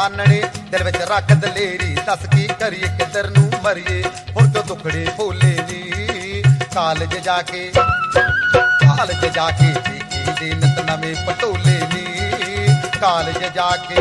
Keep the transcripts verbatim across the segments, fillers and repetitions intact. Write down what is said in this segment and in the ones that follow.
ਚਾਨਣੇ ਦਿਲ ਵਿੱਚ ਰੱਖ ਦਲੇਰੀ ਦੱਸ ਕੀ ਕਰੀਏ ਕਿੱਧਰ ਨੂੰ ਮਰੀਏ ਹੁਣ ਤੋਂ ਦੁੱਖੜੇ ਫੋਲੇ ਨੀ ਕਾਲਜ ਜਾ ਕੇ ਕਾਲਜ ਜਾ ਕੇ ਦੇਖੀ ਦੇ ਨਿਤ ਨਵੇਂ ਪਟੋਲੇ ਨੀ ਕਾਲਜ ਜਾ ਕੇ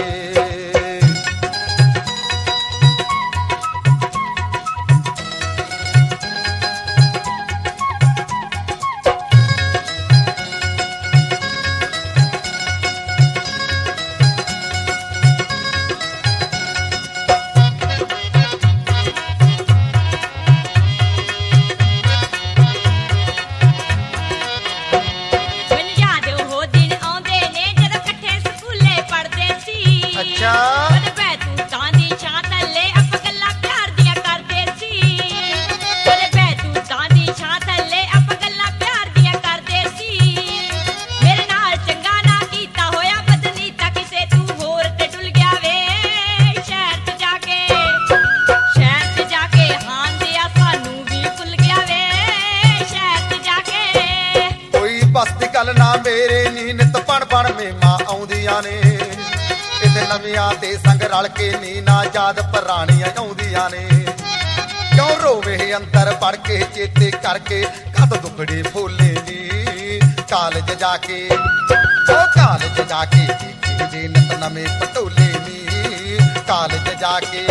ਗੱਲ ਨਾ ਮੇਰੇ ਨੀ ਨਿਤ ਪਣ ਪਣ ਮੇਮਾ ਆਉਂਦੀਆਂ ਨੇ ਇਹਦੇ ਨਵੀਆਂ ਦੇ ਸੰਗ ਰਲ ਕੇ ਨੀ ਨਾ ਯਾਦ ਪੁਰਾਣੀਆਂ ਆਉਂਦੀਆਂ ਨੇ ਕਿਉਂ ਰੋਵੇ ਅੰਦਰ ਪੜ ਕੇ ਚੇਤੇ ਕਰਕੇ ਕਦ ਦੁੱਖੜੇ ਫੋਲੇ ਨੀ ਕਾਲਜ ਜਾ ਕੇ ਉਹ ਕਾਲਜ ਜਾ ਕੇ ਦੇਖੀ ਦੇ ਨਿਤ ਨਵੇਂ ਪਟੋਲੇ ਨੀ ਕਾਲਜ ਜਾ ਕੇ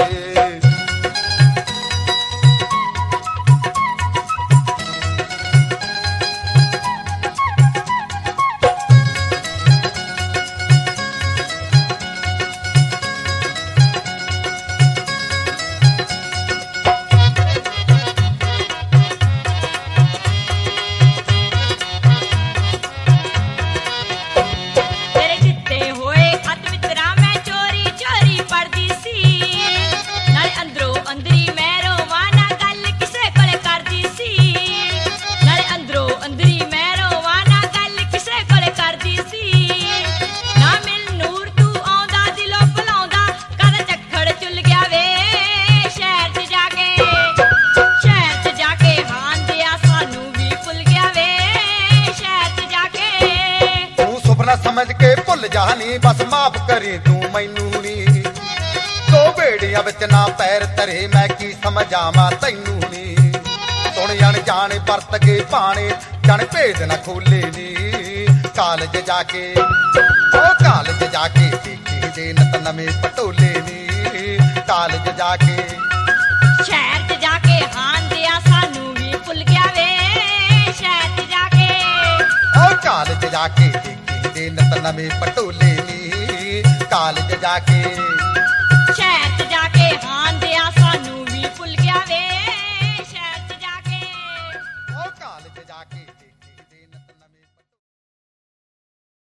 समझ के भुल जानी बस माफ करी तू मैनू नी दो बेड़ियां विच ना पैर धरे मैं की समझावां तैनू नी सुन जान जाने परत के पाने जाने भेद ना खोले नी कालज जाके ओ कालज जाके देखी दे नत नवे पटोले नी कालज जाके शहर च जाके हान दिया सानू भी भुल गया वे शहर च जाके ओ कालज जाके देखी दे नत नवे पटोले नी कालज जाके